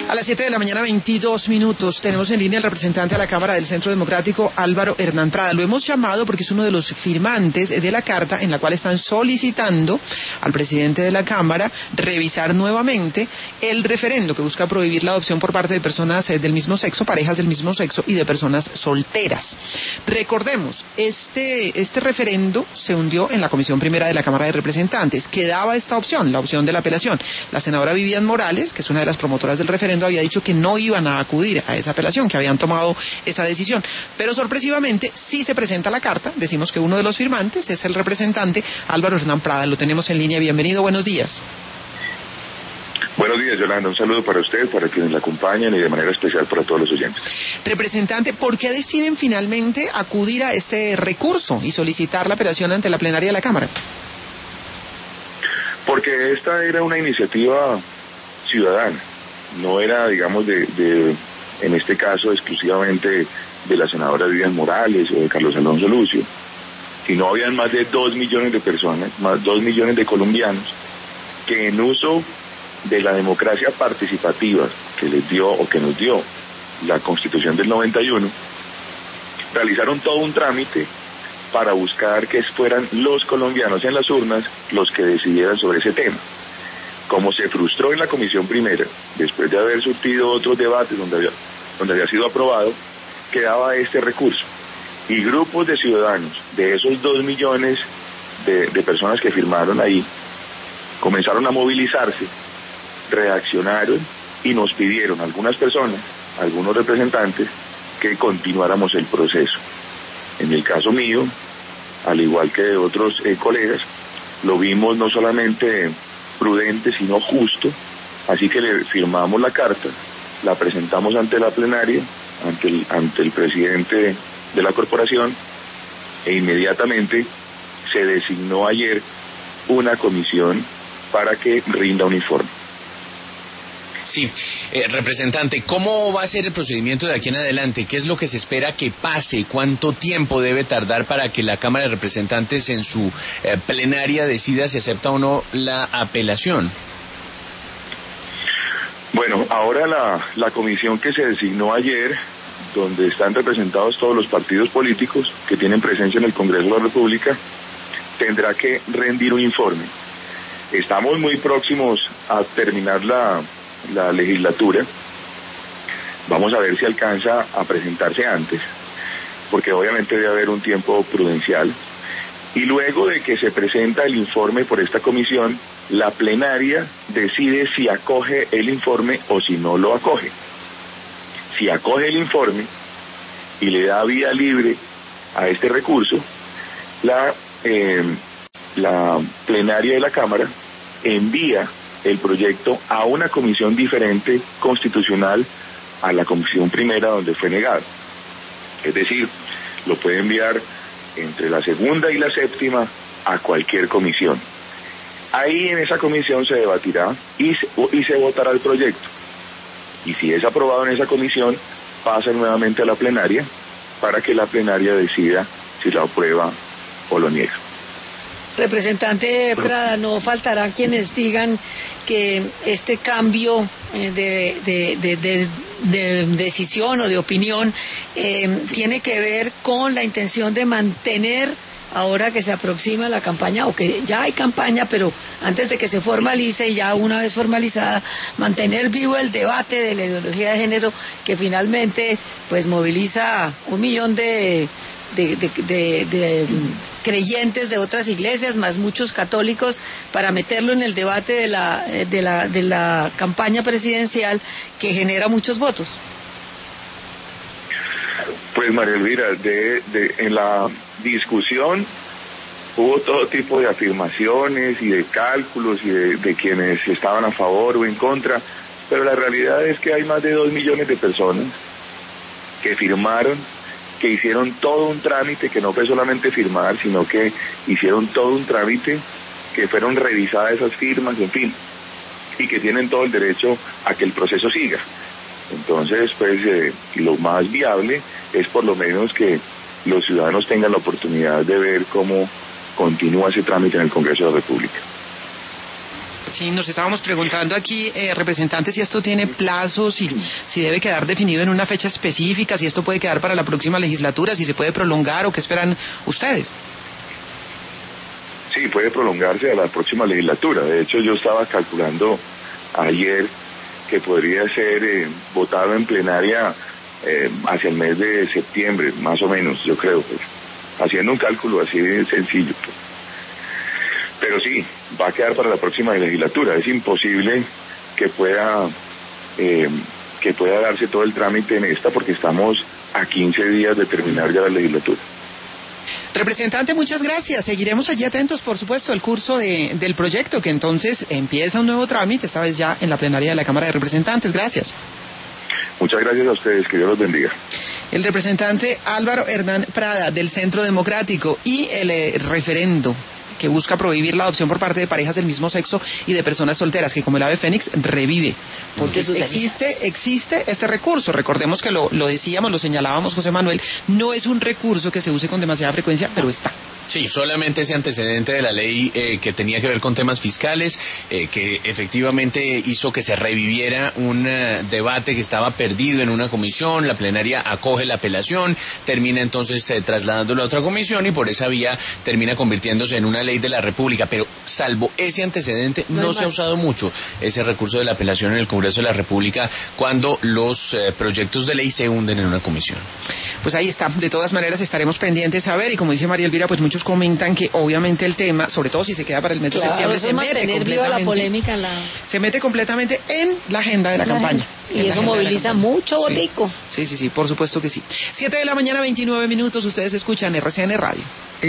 A las 7 de la mañana, 22 minutos, tenemos en línea al representante a la Cámara del Centro Democrático, Álvaro Hernán Prada. Lo hemos llamado porque es uno de los firmantes de la carta en la cual están solicitando al presidente de la Cámara revisar nuevamente el referendo que busca prohibir la adopción por parte de personas del mismo sexo, parejas del mismo sexo y de personas solteras. Recordemos, este referendo se hundió en la Comisión Primera de la Cámara de Representantes. Quedaba esta opción, la opción de la apelación. La senadora Vivian Morales, que es una de las promotoras del referendo, había dicho que no iban a acudir a esa apelación, que habían tomado esa decisión. Pero sorpresivamente sí se presenta la carta. Decimos que uno de los firmantes es el representante Álvaro Hernán Prada. Lo tenemos en línea. Bienvenido, buenos días. Buenos días, Yolanda. Un saludo para usted, para quienes la acompañan y de manera especial para todos los oyentes. Representante, ¿por qué deciden finalmente acudir a este recurso y solicitar la apelación ante la plenaria de la Cámara? Porque esta era una iniciativa ciudadana. No era, digamos, en este caso exclusivamente de la senadora Vivian Morales o de Carlos Alonso Lucio, sino habían más de 2 millones de personas, más 2 millones de colombianos que en uso de la democracia participativa que les dio o que nos dio la Constitución del 91, realizaron todo un trámite para buscar que fueran los colombianos en las urnas los que decidieran sobre ese tema. Como se frustró en la Comisión Primera, después de haber surtido otros debates donde había sido aprobado, quedaba este recurso. Y grupos de ciudadanos, de esos 2 millones de personas que firmaron ahí, comenzaron a movilizarse, reaccionaron y nos pidieron algunas personas, algunos representantes, que continuáramos el proceso. En el caso mío, al igual que de otros colegas, lo vimos no solamente prudente, sino justo, así que le firmamos la carta, la presentamos ante la plenaria, ante el presidente de la corporación, e inmediatamente se designó ayer una comisión para que rinda un informe. Sí, representante, ¿cómo va a ser el procedimiento de aquí en adelante? ¿Qué es lo que se espera que pase? ¿Cuánto tiempo debe tardar para que la Cámara de Representantes en su plenaria decida si acepta o no la apelación? Bueno, ahora la comisión que se designó ayer, donde están representados todos los partidos políticos que tienen presencia en el Congreso de la República, tendrá que rendir un informe. Estamos muy próximos a terminar la legislatura. Vamos a ver si alcanza a presentarse antes, porque obviamente debe haber un tiempo prudencial. Y luego de que se presenta el informe por esta comisión, la plenaria decide si acoge el informe o si no lo acoge. Si acoge el informe y le da vía libre a este recurso, la plenaria de la Cámara envía el proyecto a una comisión diferente constitucional a la Comisión Primera donde fue negado. Es decir, lo puede enviar entre la segunda y la séptima a cualquier comisión. Ahí en esa comisión se debatirá y se votará el proyecto. Y si es aprobado en esa comisión, pasa nuevamente a la plenaria para que la plenaria decida si lo aprueba o lo niega. Representante Prada, no faltará quienes digan que este cambio de decisión o de opinión tiene que ver con la intención de mantener, ahora que se aproxima la campaña, o que ya hay campaña, pero antes de que se formalice y ya una vez formalizada, mantener vivo el debate de la ideología de género que finalmente pues moviliza 1 millón de creyentes de otras iglesias, más muchos católicos, para meterlo en el debate de la campaña presidencial que genera muchos votos. Pues María Elvira, en la discusión hubo todo tipo de afirmaciones y de cálculos y de quienes estaban a favor o en contra, pero la realidad es que hay más de 2 millones de personas que firmaron, que hicieron todo un trámite, que no fue solamente firmar, sino que hicieron todo un trámite, que fueron revisadas esas firmas, en fin, y que tienen todo el derecho a que el proceso siga. Entonces, pues, lo más viable es por lo menos que los ciudadanos tengan la oportunidad de ver cómo continúa ese trámite en el Congreso de la República. Sí, nos estábamos preguntando aquí, representante, si esto tiene plazos, si debe quedar definido en una fecha específica, si esto puede quedar para la próxima legislatura, si se puede prolongar o qué esperan ustedes. Sí, puede prolongarse a la próxima legislatura. De hecho, yo estaba calculando ayer que podría ser votado en plenaria hacia el mes de septiembre, más o menos, yo creo, pues, haciendo un cálculo así de sencillo. Pues. Pero sí, va a quedar para la próxima legislatura. Es imposible que pueda darse todo el trámite en esta, porque estamos a 15 días de terminar ya la legislatura. Representante, muchas gracias. Seguiremos allí atentos, por supuesto, al curso del proyecto, que entonces empieza un nuevo trámite, esta vez ya en la plenaria de la Cámara de Representantes. Gracias. Muchas gracias a ustedes, que Dios los bendiga. El representante Álvaro Hernán Prada, del Centro Democrático, y el referendo que busca prohibir la adopción por parte de parejas del mismo sexo y de personas solteras, que como el ave fénix revive, porque existe este recurso. Recordemos que lo decíamos, lo señalábamos, José Manuel, no es un recurso que se use con demasiada frecuencia, pero está. Sí, solamente ese antecedente de la ley que tenía que ver con temas fiscales, que efectivamente hizo que se reviviera un debate que estaba perdido en una comisión, la plenaria acoge la apelación, termina entonces trasladándolo a otra comisión y por esa vía termina convirtiéndose en una ley de la República, pero salvo ese antecedente no se ha usado mucho ese recurso de la apelación en el Congreso de la República cuando los proyectos de ley se hunden en una comisión. Pues ahí está, de todas maneras estaremos pendientes a ver, y como dice María Elvira, pues muchos comentan que obviamente el tema, sobre todo si se queda para el mes de septiembre, se mete completamente en la agenda de la campaña. Y eso moviliza mucho botico. Sí, por supuesto que sí. 7 de la mañana, 29 minutos, ustedes escuchan RCN Radio.